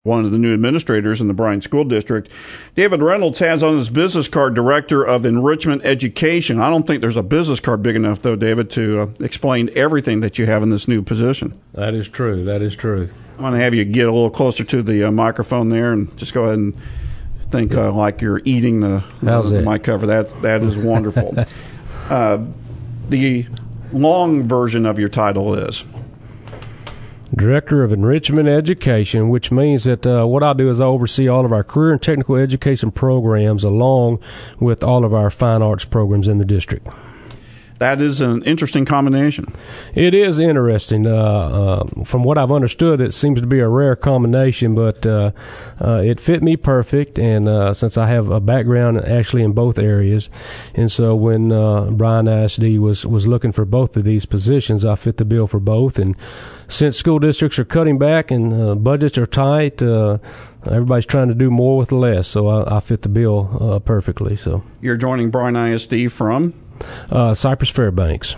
one of the new administrators in the Bryan School District. David Reynolds has on his business card Director of Enrichment Education. I don't think there's a business card big enough, though, David, to explain everything that you have in this new position. That is true. That is true. I'm going to have you get a little closer to the microphone there and just go ahead and think like you're eating the mic cover. That is wonderful. The long version of your title is Director of Enrichment Education, which means that what I do is I oversee all of our career and technical education programs along with all of our fine arts programs in the district. That is an interesting combination. It is interesting. From what I've understood, it seems to be a rare combination, but it fit me perfect, and since I have a background actually in both areas, and so when Bryan ISD was looking for both of these positions, I fit the bill for both. And since school districts are cutting back and budgets are tight, everybody's trying to do more with less, so I fit the bill perfectly. So you're joining Bryan ISD from? Cypress Fairbanks.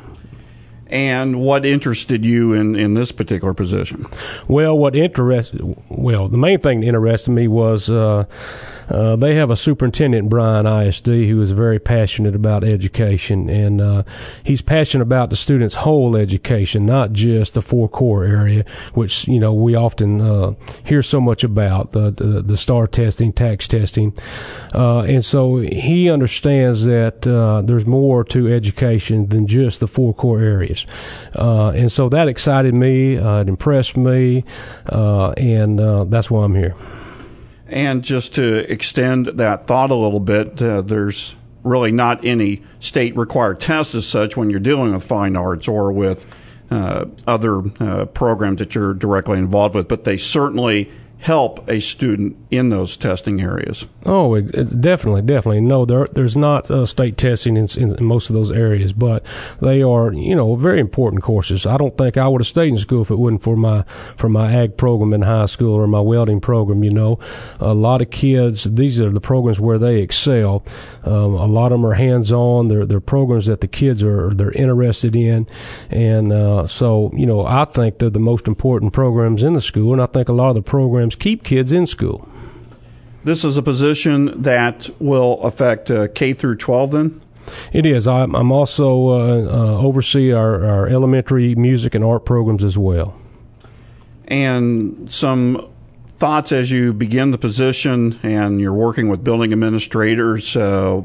And what interested you in this particular position? Well, the main thing that interested me was they have a superintendent in Bryan ISD who is very passionate about education, and he's passionate about the students' whole education, not just the four core area, which we often hear so much about, the STAR testing, TAKS testing, and so he understands that there's more to education than just the four core areas. And so that excited me, it impressed me, and that's why I'm here. And just to extend that thought a little bit, there's really not any state-required tests as such when you're dealing with fine arts or with other programs that you're directly involved with, but they certainly help a student in those testing areas. Oh, definitely. No, there's not state testing in most of those areas, but they are, very important courses. I don't think I would have stayed in school if it wasn't for my ag program in high school or my welding program. A lot of kids, these are the programs where they excel. A lot of them are hands-on. They're programs that the kids they're interested in, and so I think they're the most important programs in the school, and I think a lot of the programs keep kids in school. This is a position that will affect K through 12 then? It is. I'm also oversee our elementary music and art programs as well. And some thoughts as you begin the position and you're working with building administrators,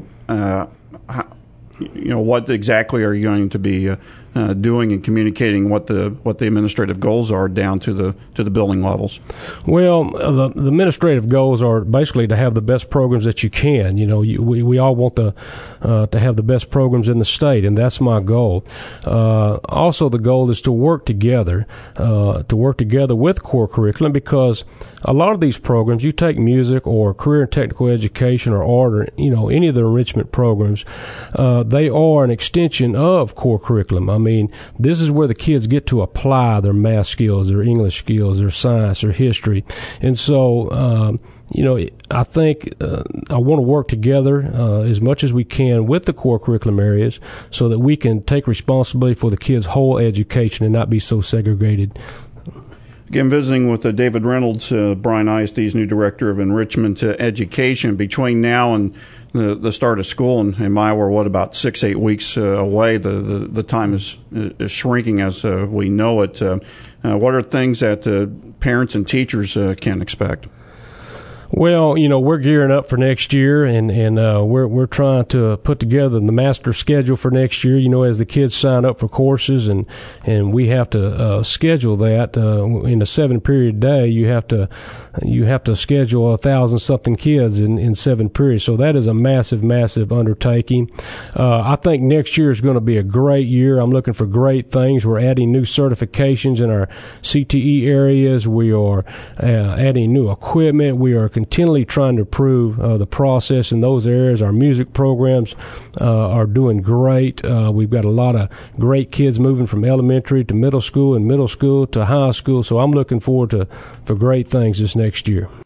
what exactly are you going to be doing and communicating what the administrative goals are down to the building levels? Well, the administrative goals are basically to have the best programs that you can. We all want to have the best programs in the state, and that's my goal. Also, the goal is to work together with core curriculum, because a lot of these programs, you take music or career and technical education or art or any of the enrichment programs, they are an extension of core curriculum. I mean, this is where the kids get to apply their math skills, their English skills, their science, their history. And so, I think I want to work together as much as we can with the core curriculum areas so that we can take responsibility for the kids' whole education and not be so segregated. Again, visiting with David Reynolds, Bryan ISD's new Director of Enrichment Education. Between now and the start of school in Maya, we're about 6-8 weeks away. The time is shrinking as we know it. What are things that parents and teachers can expect? Well, we're gearing up for next year, and we're trying to put together the master schedule for next year. As the kids sign up for courses, and we have to schedule that in a 7-period day. You have to schedule 1,000-something kids in 7 periods. So that is a massive undertaking. I think next year is going to be a great year. I'm looking for great things. We're adding new certifications in our CTE areas. We are adding new equipment. We are continually trying to improve the process in those areas. Our music programs are doing great. We've got a lot of great kids moving from elementary to middle school and middle school to high school. So I'm looking forward for great things this next year.